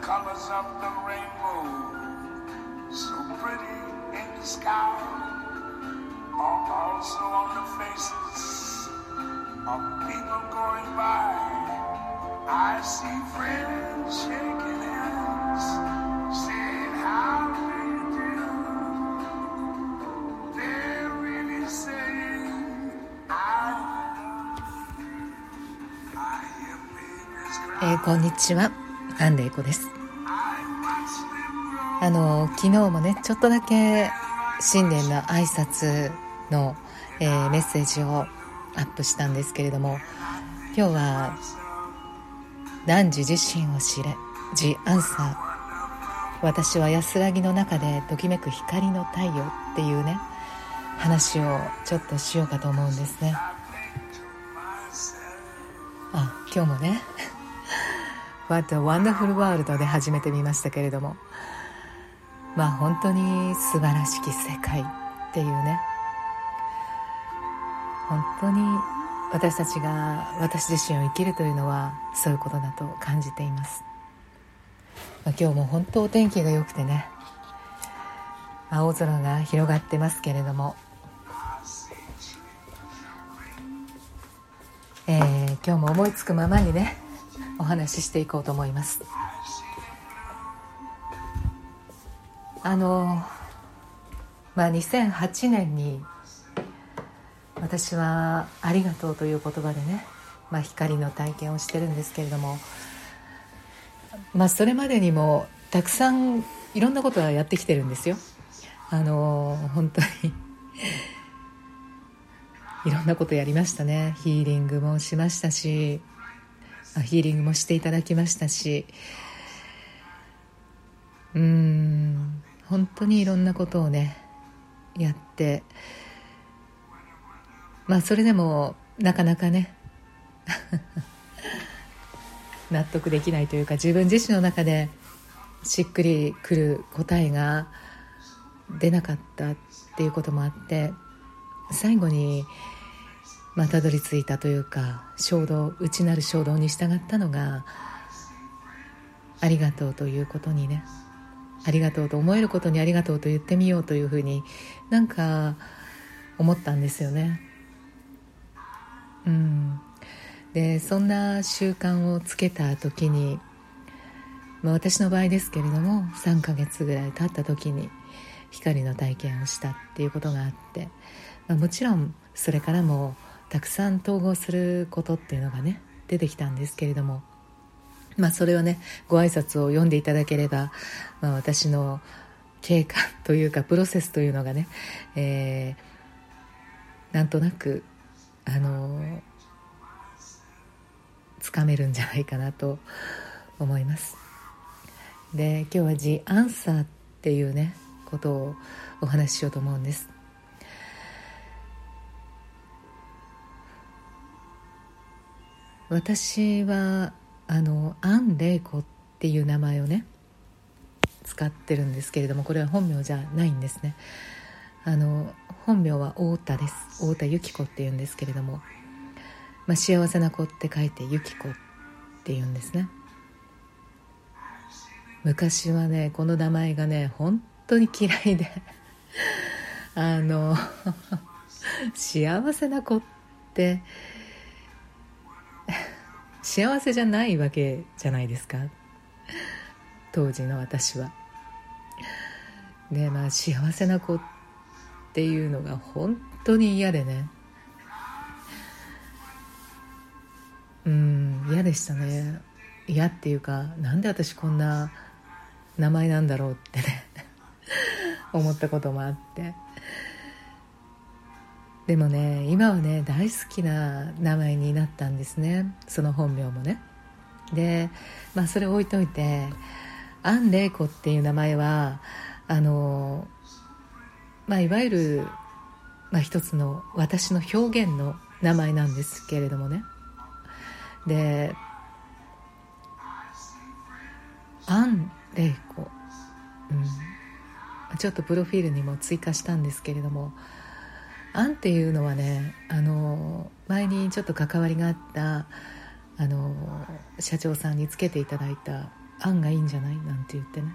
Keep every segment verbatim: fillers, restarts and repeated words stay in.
colors of the rainbow, so pretty in the sky, are also on the faces of people going by. I see friends shaking hands, saying how do you do. They're really saying I I hear babies cry. えー、こんにちは、アンレイコです。あの昨日もねちょっとだけ新年の挨拶の、えー、メッセージをアップしたんですけれども、今日は汝自身を知れ The Answer、 私は安らぎの中でときめく光の太陽っていうね話をちょっとしようかと思うんですね。あ、今日もねWhat a Wonderful World で始めてみましたけれども、まあ本当に素晴らしき世界っていうね、本当に私たちが私自身を生きるというのはそういうことだと感じています。まあ、今日も本当お天気が良くてね、青空が広がってますけれども、えー、今日も思いつくままにねお話ししていこうと思います。あのまあにせんはちねんに私はありがとうという言葉でね、まあ、光の体験をしてるんですけれども、まあそれまでにもたくさんいろんなことはやってきてるんですよ。あの本当にいろんなことやりましたね。ヒーリングもしましたし、ヒーリングもしていただきましたし、うーん本当にいろんなことをねやって、まあそれでもなかなかね納得できないというか、自分自身の中でしっくりくる答えが出なかったっていうこともあって、最後にまあたどり着いたというか、衝動、内なる衝動に従ったのがありがとうということにね、ありがとうと思えることにありがとうと言ってみようというふうになんか思ったんですよね。うん、でそんな習慣をつけた時に、まあ、私の場合ですけれどもさんかげつぐらい経った時に光の体験をしたっていうことがあって、まあ、もちろんそれからもたくさん統合することっていうのがね出てきたんですけれども、まあそれはねご挨拶を読んでいただければ、まあ、私の経過というかプロセスというのがね、えー、なんとなくあのつかめるんじゃないかなと思います。で今日は The Answer っていうねことをお話ししようと思うんです。私はあのアン・レイコっていう名前をね使ってるんですけれども、これは本名じゃないんですね。あの本名は太田です。太田由紀子っていうんですけれども、まあ、幸せな子って書いて由紀子っていうんですね。昔はねこの名前がね本当に嫌いであの幸せな子って幸せじゃないわけじゃないですか、当時の私は。でまあ幸せな子っていうのが本当に嫌でね、うん嫌でしたね。嫌っていうか、なんで私こんな名前なんだろうってね思ったこともあって、でもね今はね大好きな名前になったんですね、その本名もね。でまあそれ置いといて、アン・レイコっていう名前はあのまあいわゆる、まあ、一つの私の表現の名前なんですけれどもね。でアン・レイコ、うん、ちょっとプロフィールにも追加したんですけれども、アンっていうのはね、あの前にちょっと関わりがあったあの社長さんにつけていただいた案がいいんじゃないなんて言ってね。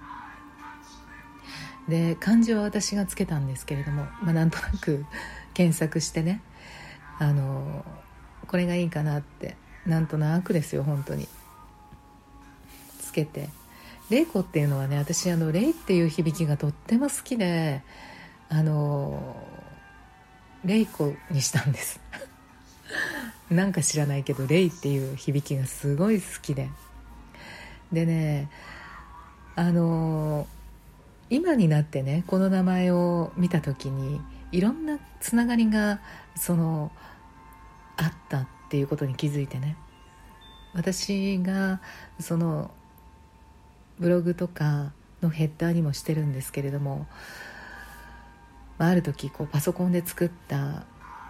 で漢字は私がつけたんですけれども、まあ、なんとなく検索してね、あのこれがいいかなってなんとなくですよ本当につけて、レイコっていうのはね、私あのレイっていう響きがとっても好きで、あのレイコにしたんですなんか知らないけどレイっていう響きがすごい好きで、でね、あの今になってねこの名前を見た時にいろんなつながりがそのあったっていうことに気づいてね、私がそのブログとかのヘッダーにもしてるんですけれども、ある時こうパソコンで作ったあ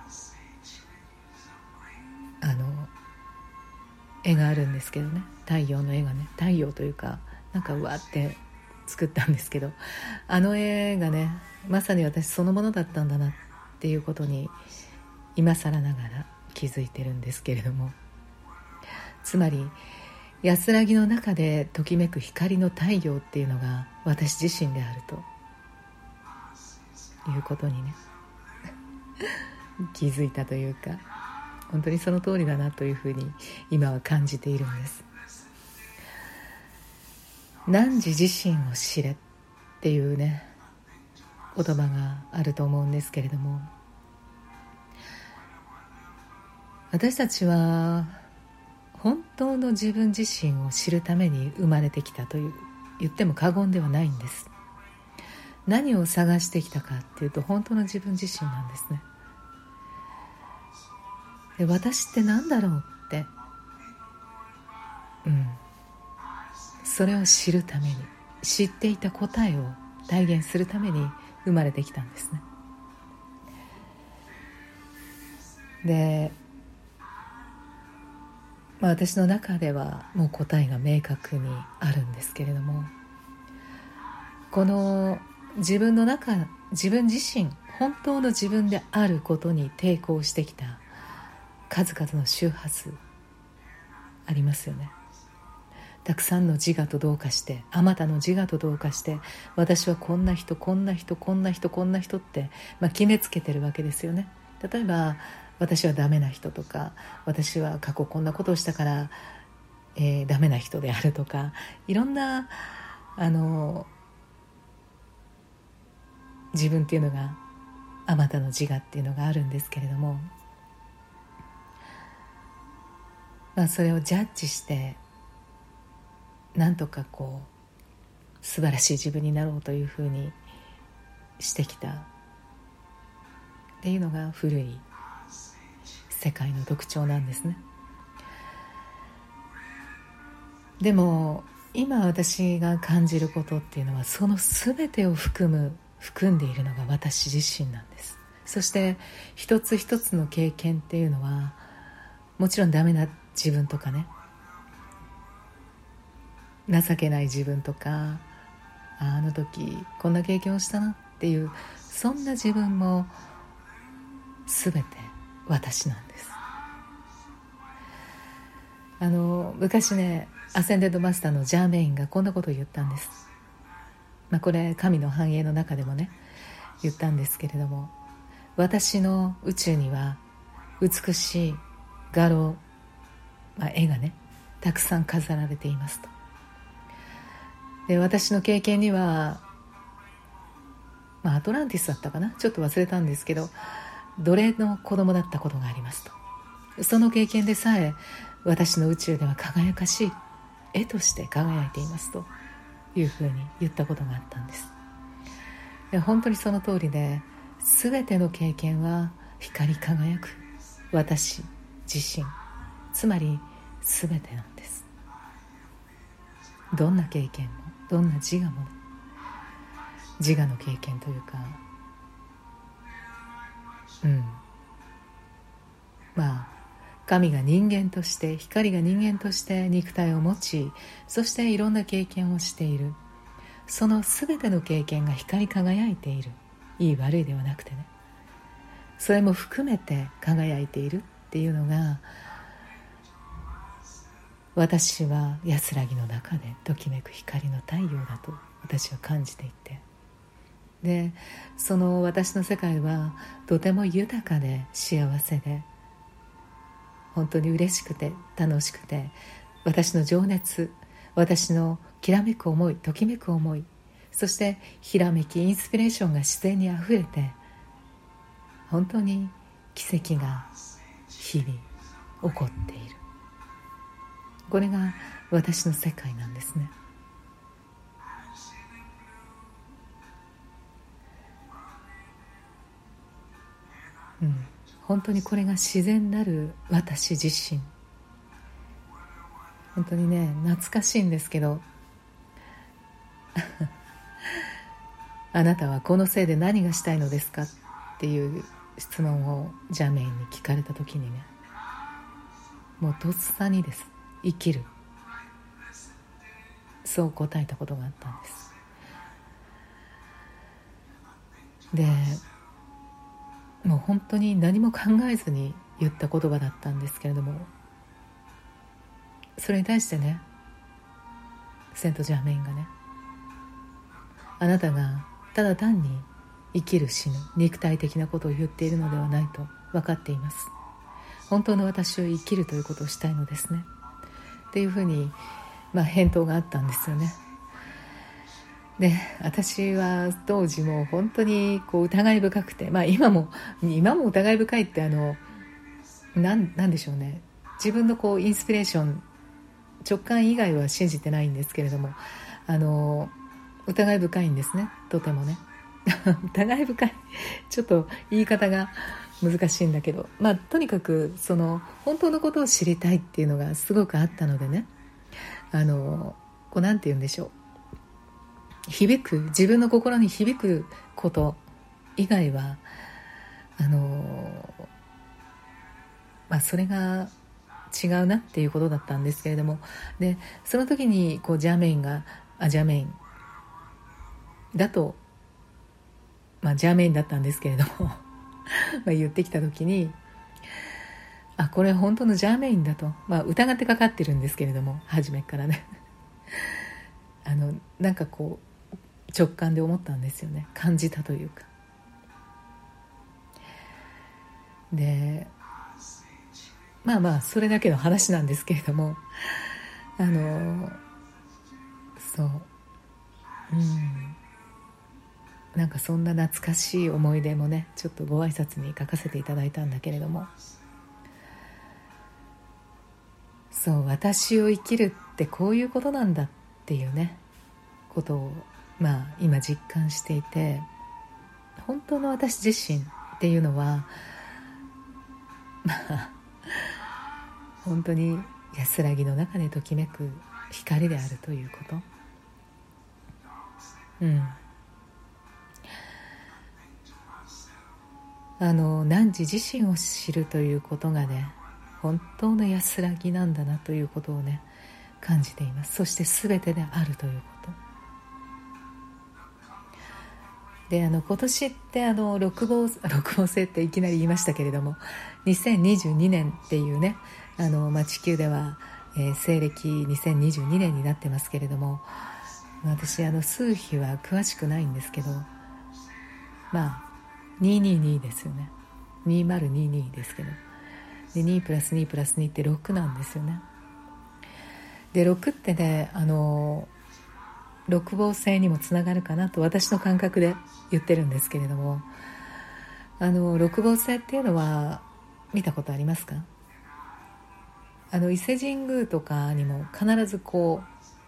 の絵があるんですけどね、太陽の絵がね、太陽というかなんかうわって作ったんですけど、あの絵がねまさに私そのものだったんだなっていうことに今更ながら気づいてるんですけれども、つまり安らぎの中でときめく光の太陽っていうのが私自身であるということにね気づいたというか、本当にその通りだなというふうに今は感じているんです。汝自身を知れっていうね言葉があると思うんですけれども、私たちは本当の自分自身を知るために生まれてきたという言っても過言ではないんです。何を探してきたかっていうと本当の自分自身なんですね。で、私って何だろうって、うん、それを知るために、知っていた答えを体現するために生まれてきたんですね。で、まあ、私の中ではもう答えが明確にあるんですけれども、この自分の中、自分自身、本当の自分であることに抵抗してきた数々の周波数ありますよね。たくさんの自我と同化して、あまたの自我と同化して、私はこんな人こんな人こんな人こんな人って、まあ、決めつけてるわけですよね。例えば私はダメな人とか、私は過去こんなことをしたから、えー、ダメな人であるとか、いろんなあの自分っていうのが、あまたの自我っていうのがあるんですけれども、まあ、それをジャッジしてなんとかこう素晴らしい自分になろうというふうにしてきたっていうのが古い世界の特徴なんですね。でも今私が感じることっていうのは、その全てを含む含んでいるのが私自身なんです。そして一つ一つの経験っていうのは、もちろんダメな自分とかね、情けない自分とか、あの時こんな経験をしたなっていう、そんな自分も全て私なんです。あの昔ね、アセンデッドマスターのジャーメインがこんなことを言ったんです。まあ、これ神の繁栄の中でもね言ったんですけれども、私の宇宙には美しい画廊、まあ、絵がねたくさん飾られていますと。で、私の経験には、まあ、アトランティスだったかな、ちょっと忘れたんですけど、奴隷の子供だったことがありますと。その経験でさえ私の宇宙では輝かしい絵として輝いていますというふうに言ったことがあったんです。で、本当にその通りで、全ての経験は光り輝く私自身、つまり全てなんです。どんな経験も、どんな自我も、自我の経験というか、うんまあ神が人間として、光が人間として肉体を持ち、そしていろんな経験をしている。その全ての経験が光り輝いている。いい悪いではなくてね、それも含めて輝いているっていうのが、 私は安らぎの中でときめく光の太陽だと私は感じていて、でその私の世界はとても豊かで幸せで、本当に嬉しくて楽しくて、私の情熱、私のきらめく思い、ときめく思い、そしてひらめき、インスピレーションが自然にあふれて、本当に奇跡が日々起こっている。これが私の世界なんですね。うん、本当にこれが自然なる私自身。本当にね、懐かしいんですけどあなたはこのせいで何がしたいのですかっていう質問をジャメインに聞かれた時にね、もうとっさにです、生きる、そう答えたことがあったんです。でもう本当に何も考えずに言った言葉だったんですけれども、それに対してね、セントジャーメインがね、あなたがただ単に生きる死ぬ肉体的なことを言っているのではないと分かっています。本当の私を生きるということをしたいのですねっていうふうに、まあ、返答があったんですよね。で私は当時もう本当にこう疑い深くて、まあ、今も今も疑い深いってあのなん、なんでしょうね、自分のこうインスピレーション、直感以外は信じてないんですけれども、あの疑い深いんですね、とてもね疑い深いちょっと言い方が難しいんだけど、まあとにかくその本当のことを知りたいっていうのがすごくあったのでね、あのこうなんて言うんでしょう、響く、自分の心に響くこと以外はあのまあそれが違うなっていうことだったんですけれども、でその時にこうジャメインがあジャメインだと、まあジャメインだったんですけれどもまあ言ってきた時に、あこれ本当のジャーメインだと、まあ疑ってかかってるんですけれども、初めからねあのなんかこう直感で思ったんですよね、感じたというか。でまあまあそれだけの話なんですけれども、あのそう、うん、なんかそんな懐かしい思い出もね、ちょっとご挨拶に書かせていただいたんだけれども、そう私を生きるってこういうことなんだっていうねことを、まあ今実感していて、本当の私自身っていうのはまあ本当に安らぎの中でときめく光であるということ。うんあの汝自身を知るということがね、本当の安らぎなんだなということをね感じています。そして全てであるということで、あの今年ってあの六芒六芒星っていきなり言いましたけれども、にせんにじゅうにねんっていうね、あの、まあ、地球では、えー、西暦にせんにじゅうにねんになってますけれども、私あの数比は詳しくないんですけど、まあにひゃくにじゅうにですよね。にせんにじゅうにですけど、でにプラスにプラスにってろくなんですよね。でろくってね、あの六芒星にもつながるかなと私の感覚で言ってるんですけれども、あの六芒星っていうのは見たことありますか？あの伊勢神宮とかにも必ずこ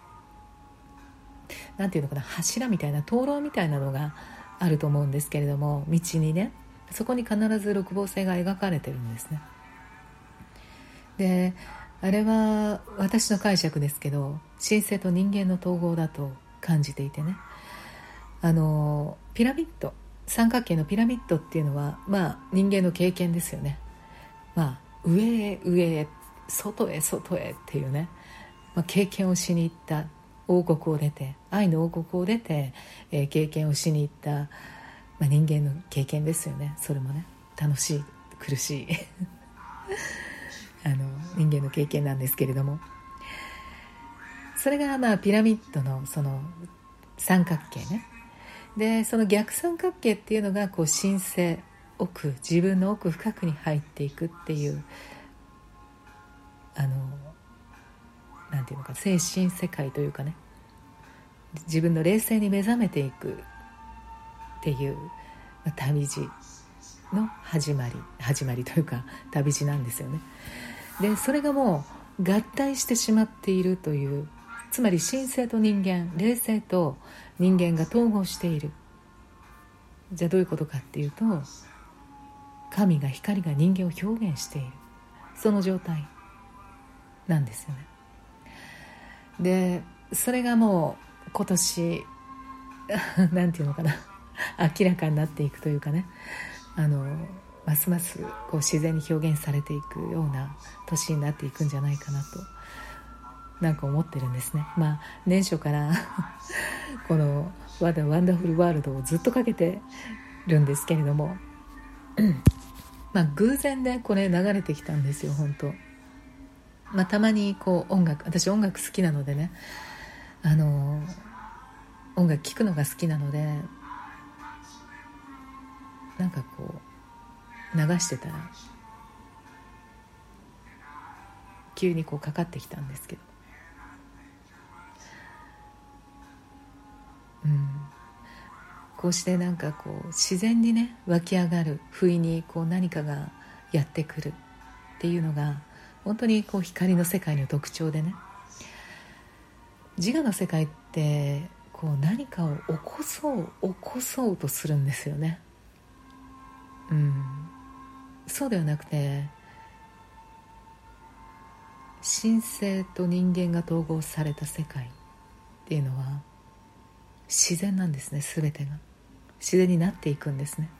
うなんていうのかな、柱みたいな灯籠みたいなのがあると思うんですけれども、道にね、そこに必ず六芒星が描かれてるんですね。であれは私の解釈ですけど、神性と人間の統合だと感じていてね、あのピラミッド、三角形のピラミッドっていうのは、まあ人間の経験ですよね。まあ上へ上へ外へ外へっていうね、まあ、経験をしに行った王国を出て、愛の王国を出て、えー、経験をしに行った、まあ、人間の経験ですよね。それもね、楽しい苦しいあの人間の経験なんですけれども、 それがまあピラミッドのその三角形ね。でその逆三角形っていうのがこう神聖、奥、自分の奥深くに入っていくっていうあのなんていうのか、精神世界というかね、自分の霊性に目覚めていくっていう、まあ、旅路の始まり始まりというか旅路なんですよね。でそれがもう合体してしまっているという、つまり神性と人間、霊性と人間が統合している。じゃあどういうことかっていうと、神が、光が人間を表現している、その状態なんですよね。でそれがもう今年なんていうのかな明らかになっていくというかね、あのますますこう自然に表現されていくような年になっていくんじゃないかなとなんか思ってるんですね。まあ年初からこのワダワンダフルワールドをずっとかけてるんですけれどもまあ偶然でこれ流れてきたんですよ、本当。まあたまにこう音楽、私音楽好きなのでね、あの音楽聴くのが好きなので、なんかこう流してたら急にこうかかってきたんですけど、うん、こうしてなんかこう自然にね湧き上がる、不意にこう何かがやってくるっていうのが本当にこう光の世界の特徴でね、自我の世界ってこう何かを起こそう起こそうとするんですよね。うん、そうではなくて、神性と人間が統合された世界っていうのは自然なんですね。全てが自然になっていくんですね。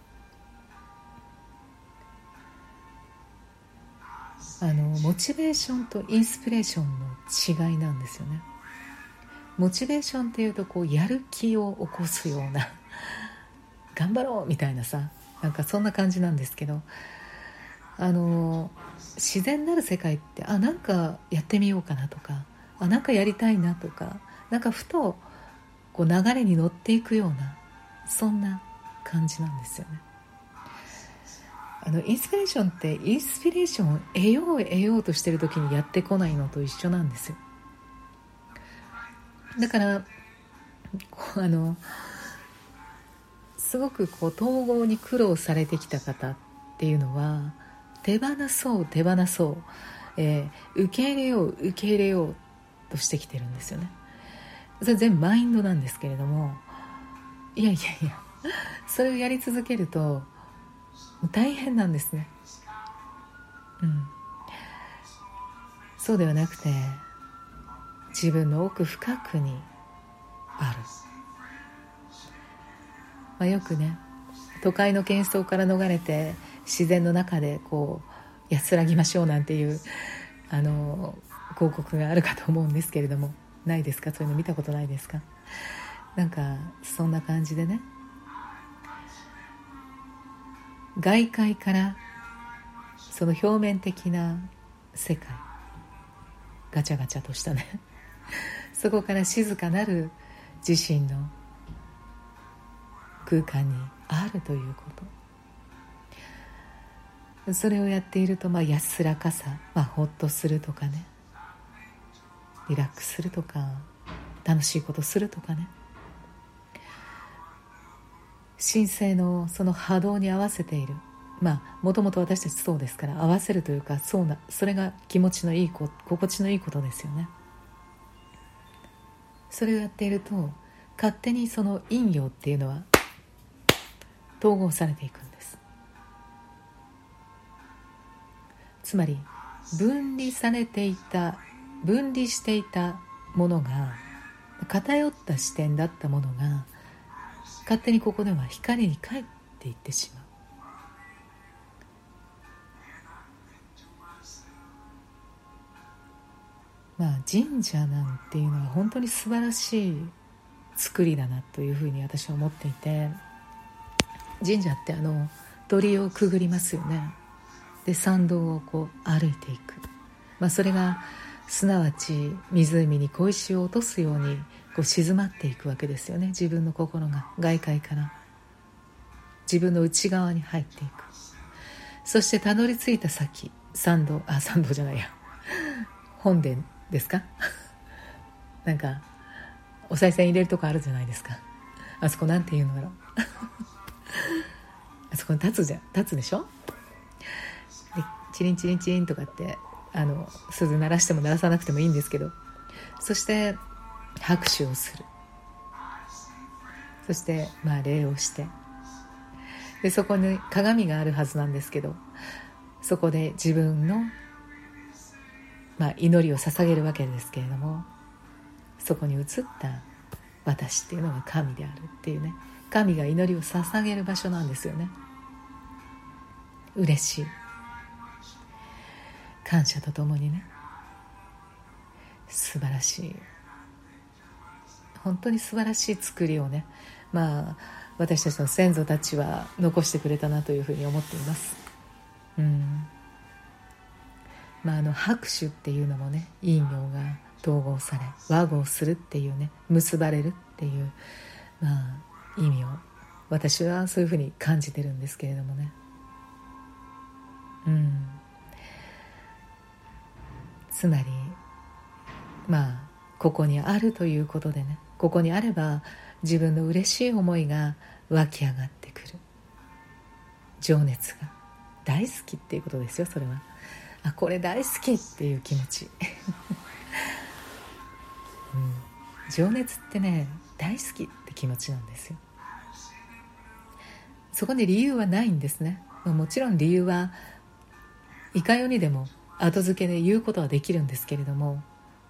あのモチベーションとインスピレーションの違いなんですよね。モチベーションっていうとこうやる気を起こすような頑張ろうみたいなさ、なんかそんな感じなんですけど、あの自然なる世界って、あ、なんかやってみようかなとか、あ、なんかやりたいなとか、なんかふとこう流れに乗っていくような、そんな感じなんですよね。あのインスピレーションってインスピレーションを得よう得ようとしてる時にやってこないのと一緒なんですよ。だからこうあのすごくこう統合に苦労されてきた方っていうのは、手放そう手放そう、えー、受け入れよう受け入れようとしてきてるんですよね。それ全部マインドなんですけれども、いやいやいや、それをやり続けると大変なんですね。うん、そうではなくて、自分の奥深くにある、まあ、よくね、都会の喧騒から逃れて自然の中でこう安らぎましょうなんていうあの広告があるかと思うんですけれども、ないですか？そういうの見たことないですか？なんかそんな感じでね、外界からその表面的な世界、ガチャガチャとしたねそこから静かなる自身の空間にあるということ、それをやっていると、まあ安らかさ、まあ、ほっとするとかね、リラックスするとか、楽しいことするとかね、神聖のその波動に合わせている、まあもともと私たちそうですから、合わせるというか、そうな、それが気持ちのいいこと、心地のいいことですよね。それをやっていると勝手にその陰陽っていうのは統合されていくんです。つまり分離されていた、分離していたものが、偏った視点だったものが勝手にここでは光に帰っていってしまう。まあ神社なんていうのは本当に素晴らしい作りだなというふうに私は思っていて、神社ってあの鳥をくぐりますよね。で参道をこう歩いていく、まあ、それがすなわち湖に小石を落とすようにこう静まっていくわけですよね。自分の心が外界から自分の内側に入っていく。そしてたどり着いた先、参道、あ、参道じゃないや本殿ですかなんかお賽銭入れるとこあるじゃないですか。あそこなんて言うのだろうあそこに立つじゃん立つでしょ。でチリンチリンチリンとかってあの鈴鳴らしても鳴らさなくてもいいんですけど、そして拍手をする。そしてまあ礼をして、でそこに鏡があるはずなんですけど、そこで自分の、まあ、祈りを捧げるわけですけれども、そこに映った私っていうのが神であるっていうね、神が祈りを捧げる場所なんですよね。嬉しい、感謝とともにね、素晴らしい、本当に素晴らしい作りをね、まあ私たちの先祖たちは残してくれたなというふうに思っています。うんまあ、あの拍手っていうのもね、陰陽が統合され和合するっていうね、結ばれるっていう、まあ、意味を私はそういうふうに感じてるんですけれどもね。うんつまりまあここにあるということでね、ここにあれば自分の嬉しい思いが湧き上がってくる。情熱が大好きっていうことですよ。それはあこれ大好きっていう気持ち、うん、情熱ってね大好きって気持ちなんですよ。そこに理由はないんですね。もちろん理由はいかようにでも後付けで言うことはできるんですけれども、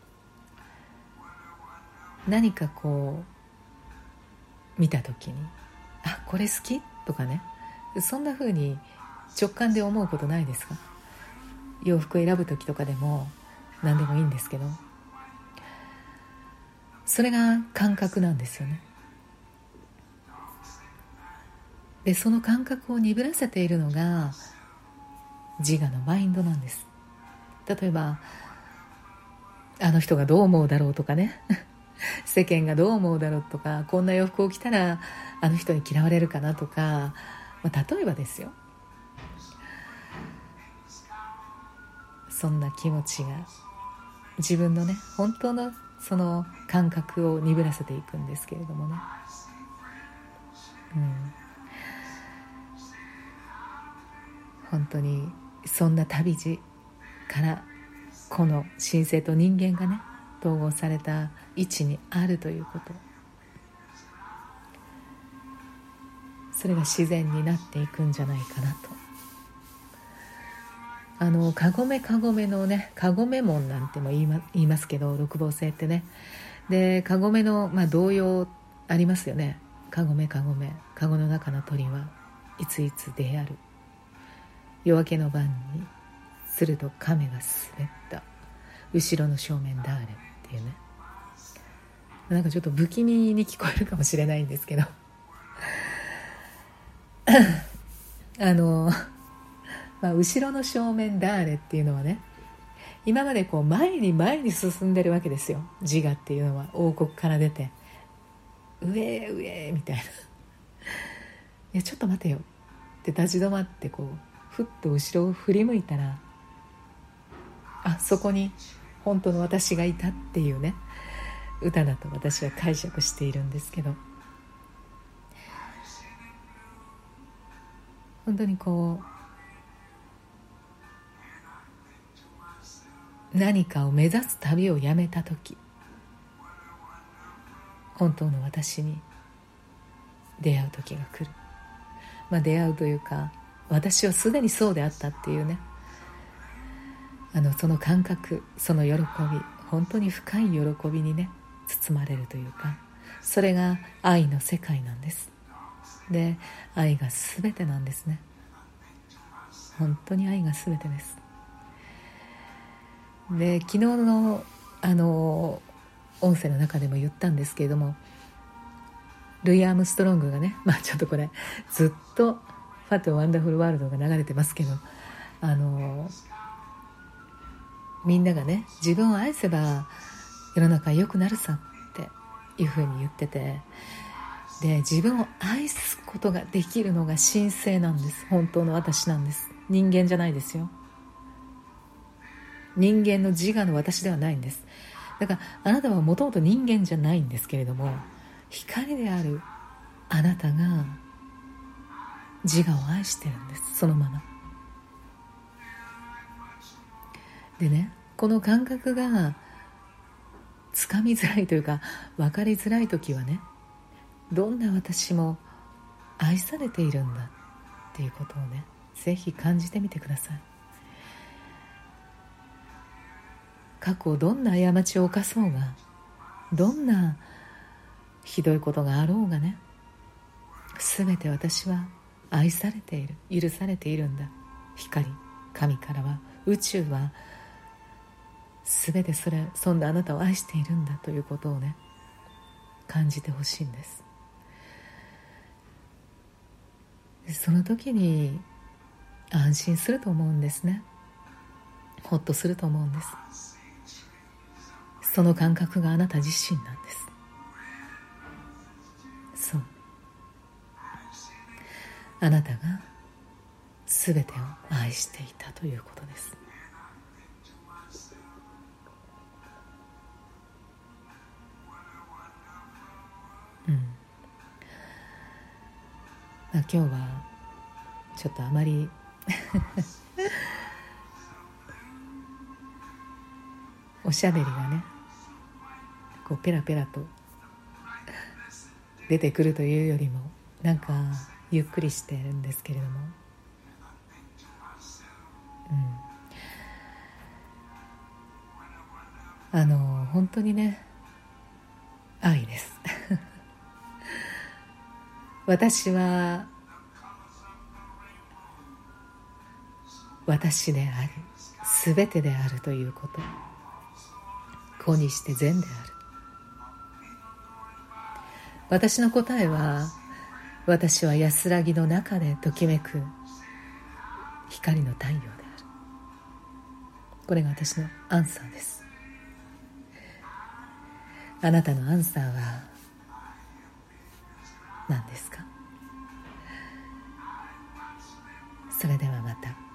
何かこう見た時にあこれ好きとかね、そんな風に直感で思うことないですか？洋服選ぶ時とかでも何でもいいんですけど、それが感覚なんですよね。でその感覚を鈍らせているのが自我のマインドなんです。例えばあの人がどう思うだろうとかね世間がどう思うだろうとか、こんな洋服を着たらあの人に嫌われるかなとか、まあ、例えばですよ、そんな気持ちが自分のね本当のその感覚を鈍らせていくんですけれどもね、うん、本当にそんな旅路からこの神聖と人間がね統合された位置にあるということ、それが自然になっていくんじゃないかなと。あのかごめかごめのね、かごめ門なんても言い、ま、言いますけど、六芒星ってね、でかごめの、まあ、童謡ありますよね。かごめかごめ、かごの中の鳥はいついつである、夜明けの晩にすると亀が滑った後ろの正面誰っていうね、なんかちょっと不気味に聞こえるかもしれないんですけどあのまあ、後ろの正面誰っていうのはね、今までこう前に前に進んでるわけですよ。自我っていうのは王国から出て上へ上へみたいないやちょっと待てよって立ち止まって、こうふっと後ろを振り向いたら、あそこに本当の私がいたっていうね歌だと私は解釈しているんですけど、本当にこう何かを目指す旅をやめたとき、本当の私に出会う時が来る。まあ出会うというか、私はすでにそうであったっていうね、あのその感覚、その喜び、本当に深い喜びにね包まれるというか、それが愛の世界なんです。で愛がすべてなんですね。本当に愛がすべてです。で昨日のあの音声の中でも言ったんですけれども、ルイ・アームストロングがね、まあちょっとこれずっとファット・ワンダフル・ワールドが流れてますけど、あのみんながね、自分を愛せば世の中良くなるさっていうふうに言ってて、で自分を愛すことができるのが神聖なんです。本当の私なんです。人間じゃないですよ。人間の自我の私ではないんです。だからあなたはもともと人間じゃないんですけれども、光であるあなたが自我を愛してるんです。そのままでね、この感覚がつかみづらいというか分かりづらい時はね、どんな私も愛されているんだっていうことをね、ぜひ感じてみてください。過去どんな過ちを犯そうが、どんなひどいことがあろうがね、すべて私は愛されている、許されているんだ。光、神からは、宇宙はすべてそれ、そんなあなたを愛しているんだということをね、感じてほしいんです。その時に安心すると思うんですね。ほっとすると思うんです。その感覚があなた自身なんです。そう、あなたがすべてを愛していたということです。うん、まあ、今日はちょっとあまりおしゃべりがね、こうペラペラと出てくるというよりも、なんかゆっくりしてるんですけれども、うん、あの本当にね、愛です私は私であり、すべてであるということ、子にして善である。私の答えは、私は安らぎの中でときめく光の太陽である。これが私のアンサーです。あなたのアンサーは何ですか？それではまた。